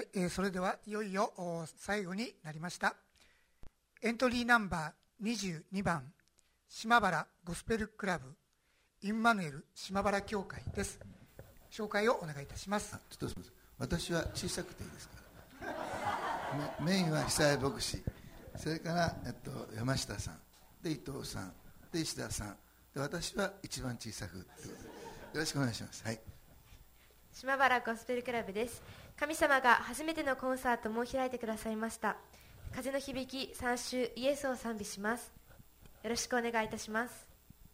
それではいよいよ最後になりました。エントリーナンバー22番、島原ゴスペルクラブインマヌエル島原教会です。紹介をお願いいたします。 ちょっとすみません、私は小さくていいですからメインは久江牧師、それから、山下さんで、伊藤さんで、石田さんで、私は一番小さく、よろしくお願いします。はい、 島原ゴスペルクラブです。神様が初めてのコンサートも開いてくださいました。風の響き3週イエスを賛美します。よろしくお願いいたします。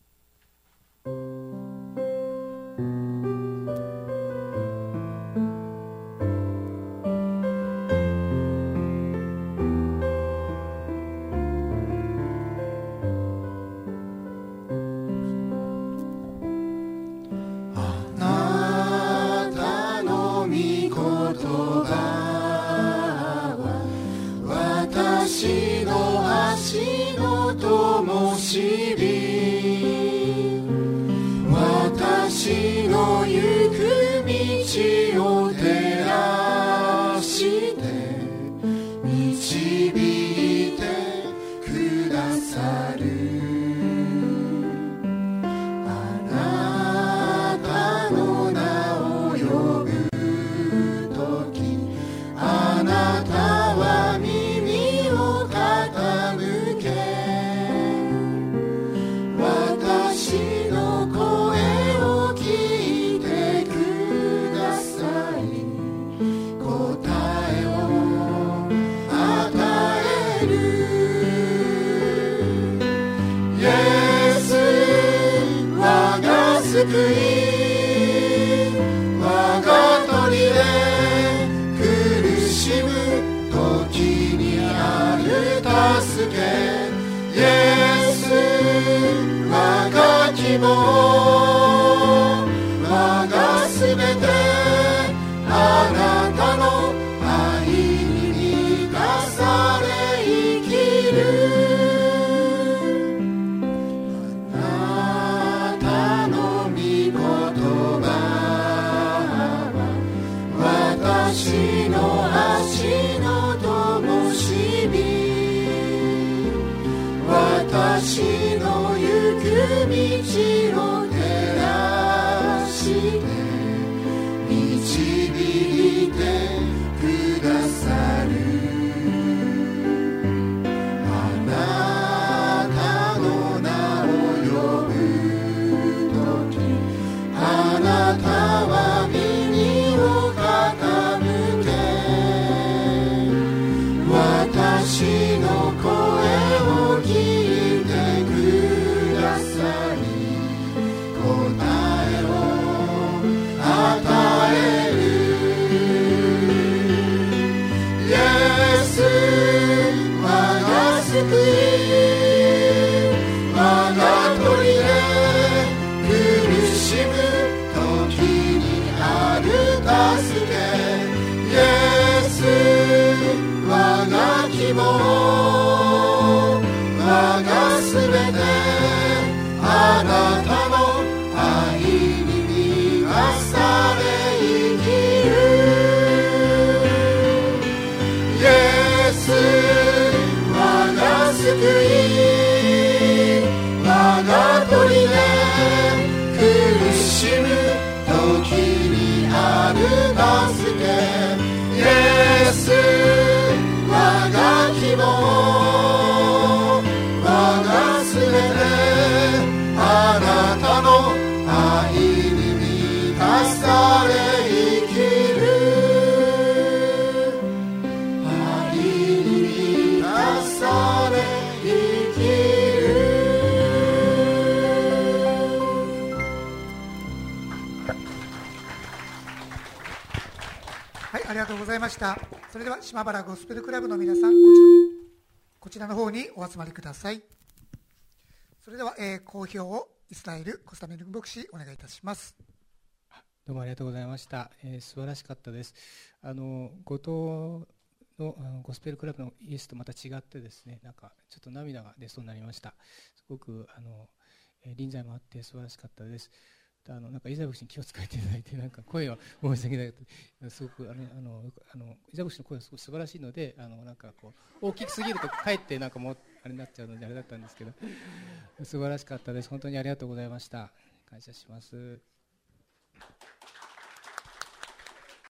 私の足の灯火、私の行く道を照らして導いてくださる。あなたの名を呼ぶとき、あなたは耳を傾け、私の声を聞いてください。答えを与える。イエス、我が救い、我が砦、苦しむ時にある助け。イエス、我が希望、我がすべて、あなたの愛に満たされ生きる。あなたの御言葉は私の足の灯火、私の行く道を照らして導いてくださる。あなたの名を呼ぶとき、あなたは耳を傾け、私の声を聞いてください。答えを与える。イエス、我が救い、我が砦、苦しむ時にある助け。イエス、我が希望、我がすべて、あなたの愛に満たされ生きる。イエス、我が救い、我が砦、苦しむ時にある助け。イエス、我が希望、我がすべて、あなたの愛に満たされ生きる。愛に満たされ生きる。 はい、ありがとうございました。それでは島原ゴスペルクラブの皆さん、こちらの方にお集まりください。それでは、講評をイスラエルコスタメル牧師お願いいたします。 どうもありがとうございました。素晴らしかったです。後藤のゴスペルクラブのイエスとまた違ってですね、なんかちょっと涙が出そうになりました。すごく臨在もあって素晴らしかったです。 なんかイザ牧師に気を使っていただいて、なんか声は申し訳ないけど、すごくイザ牧師の声はすごく素晴らしいので、なんかこう大きすぎるとかえってなんかもうあれになっちゃうのであれだったんですけど、素晴らしかったです。本当にありがとうございました。感謝します。